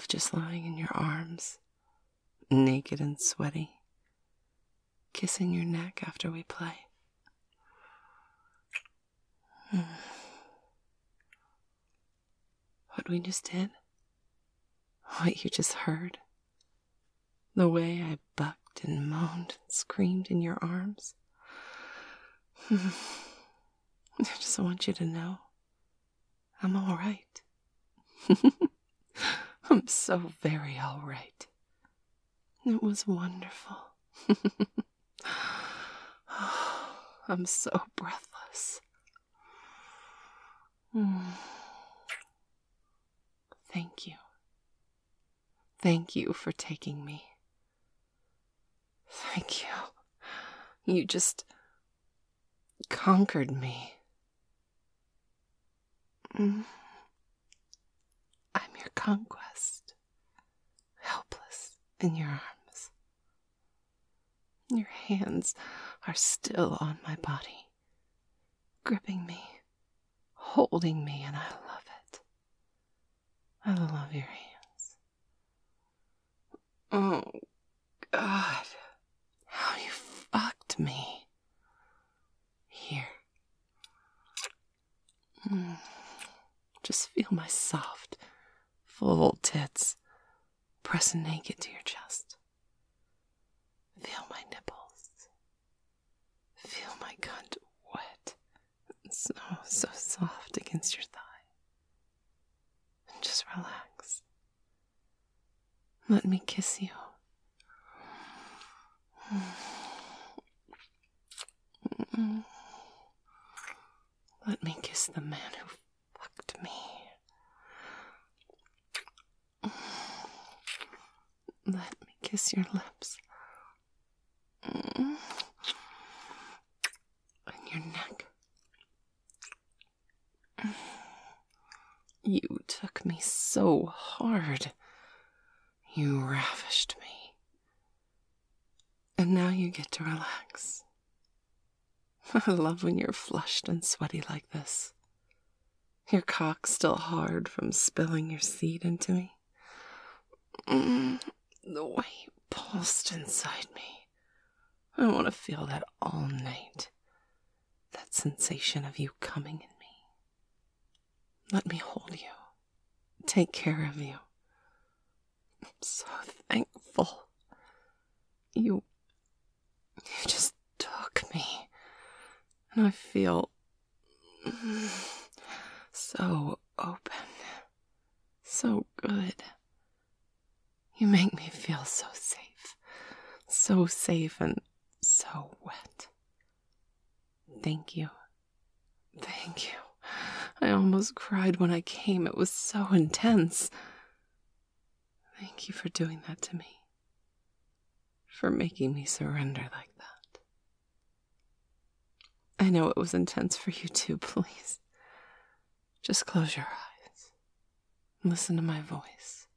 myself just lying in your arms, naked and sweaty, kissing your neck after we play. What we just did, what you just heard, the way I bucked and moaned and screamed in your arms. I just want you to know I'm all right. I'm so very all right. It was wonderful. I'm so breathless. Thank you. Thank you for taking me. Thank you. You just conquered me. I'm your conquest, helpless in your arms. Your hands are still on my body, gripping me, holding me, and I love it. I love your hands. Oh, God, how you fucked me. Here. Just feel my soft, full tits pressing naked to your chest. Feel my nipples. Feel my cunt wet. So soft against your thigh. And just relax. Let me kiss you. Let me kiss the man who fucked me. Let me kiss your lips. And your neck. You took me so hard. You ravished me. And now you get to relax. I love when you're flushed and sweaty like this. Your cock still hard from spilling your seed into me. The way you pulsed inside me. I want to feel that all night. That sensation of you coming in me. Let me hold you. Take care of you. I'm so thankful. You just took me. And I feel so open. So good. You make me feel so safe. So safe and so wet. Thank you. Thank you. I almost cried when I came. It was so intense. Thank you for doing that to me. For making me surrender like that. I know it was intense for you too, please. Just close your eyes. Listen to my voice.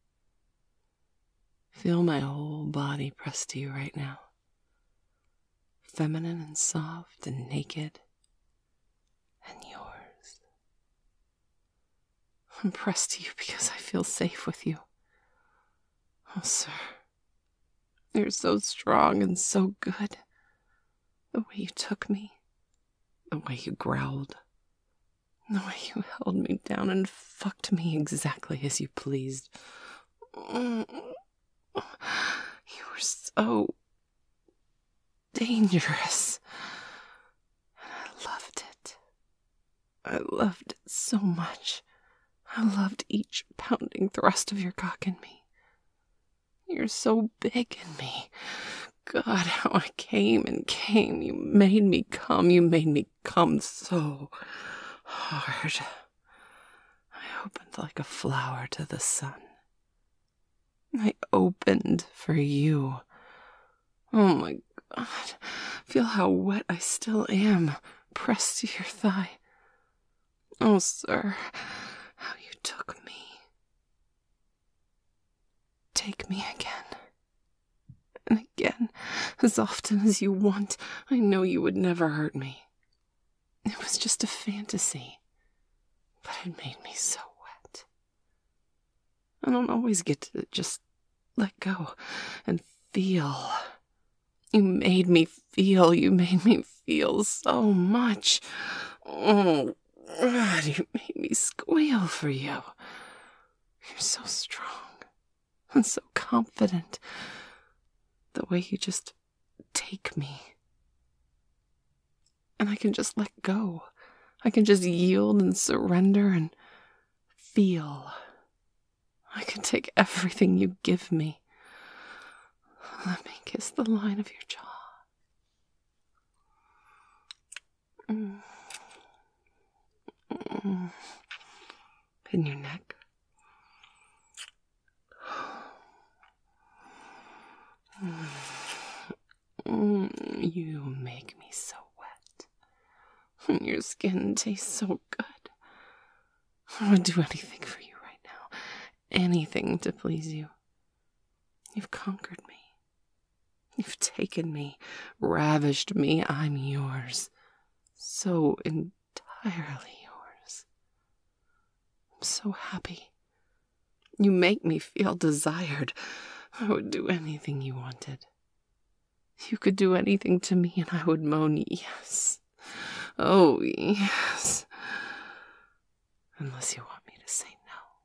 Feel my whole body pressed to you right now. Feminine and soft and naked. And yours. I'm pressed to you because I feel safe with you. Oh, sir. You're so strong and so good. The way you took me. The way you growled. The way you held me down and fucked me exactly as you pleased. You were so dangerous. And I loved it. I loved it so much. I loved each pounding thrust of your cock in me. You're so big in me. God, how I came and came. You made me come. You made me come so hard. I opened like a flower to the sun. I opened for you. Oh my God. Feel how wet I still am, pressed to your thigh. Oh, sir, how you took me. Take me again. And again, as often as you want. I know you would never hurt me. It was just a fantasy. But it made me so wet. I don't always get to just let go and feel. You made me feel. You made me feel so much. Oh, God, you made me squeal for you. You're so strong and so confident. The way you just take me. And I can just let go. I can just yield and surrender and feel. I can take everything you give me. Let me kiss the line of your jaw. In your neck. You make me so wet. Your skin tastes so good. I would do anything for you right now. Anything to please you. You've conquered me. You've taken me, ravished me. I'm yours. So entirely yours. I'm so happy. You make me feel desired. I would do anything you wanted. You could do anything to me and I would moan, yes. Oh, yes. Unless you want me to say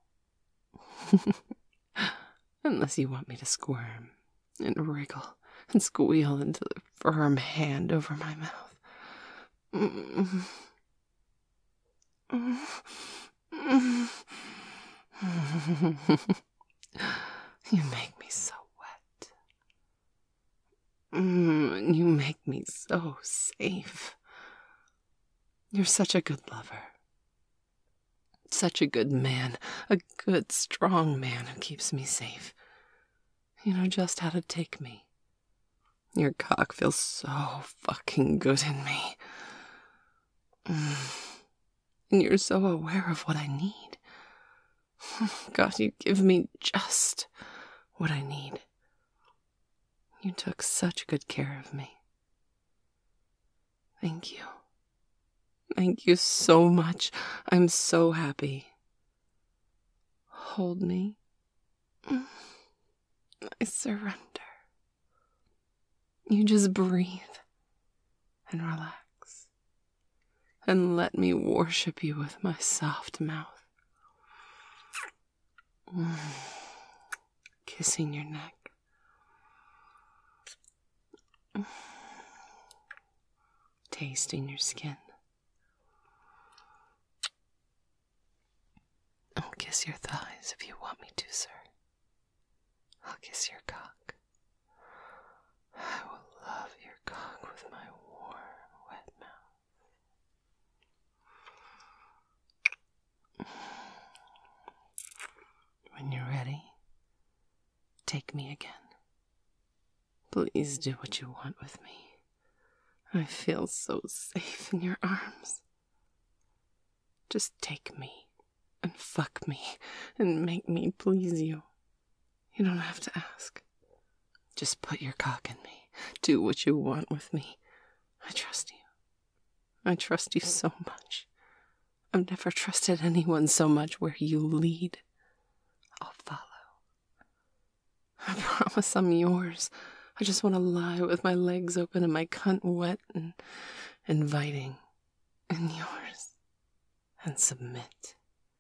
no. Unless you want me to squirm and wriggle and squeal into the firm hand over my mouth. You make me so wet. You make me so safe. You're such a good lover. Such a good man. A good, strong man who keeps me safe. You know just how to take me. Your cock feels so fucking good in me. And you're so aware of what I need. God, you give me just what I need. You took such good care of me. Thank you. Thank you so much. I'm so happy. Hold me. I surrender. You just breathe and relax. And let me worship you with my soft mouth. Kissing your neck. Tasting your skin. I'll kiss your thighs if you want me to, sir. I'll kiss your cock. I will love your cock with my warm, wet mouth. When you're ready, take me again. Please do what you want with me. I feel so safe in your arms. Just take me and fuck me and make me please you. You don't have to ask. Just put your cock in me. Do what you want with me. I trust you. I trust you so much. I've never trusted anyone so much. Where you lead, I'll follow. I promise I'm yours. I just want to lie with my legs open and my cunt wet and inviting. And yours. And submit.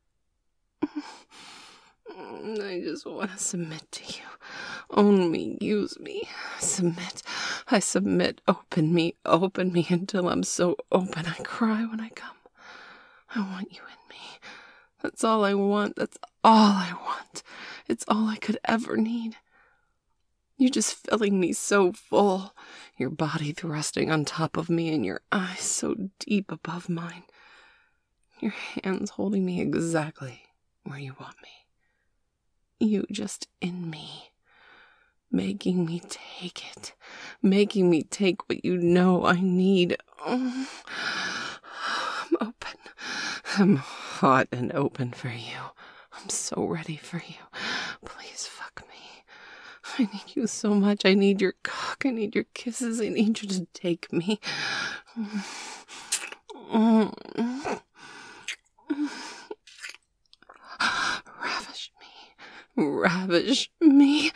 I just want to submit to you. Own me, use me. Submit. I submit. Open me until I'm so open I cry when I come. I want you in me. That's all I want. That's all I want. It's all I could ever need. You just filling me so full. Your body thrusting on top of me and your eyes so deep above mine. Your hands holding me exactly where you want me. You just in me. Making me take it. Making me take what you know I need. Oh, I'm open. I'm hot and open for you. I'm so ready for you. Please fuck me. I need you so much. I need your cock. I need your kisses. I need you to take me. Ravish me. ravage me.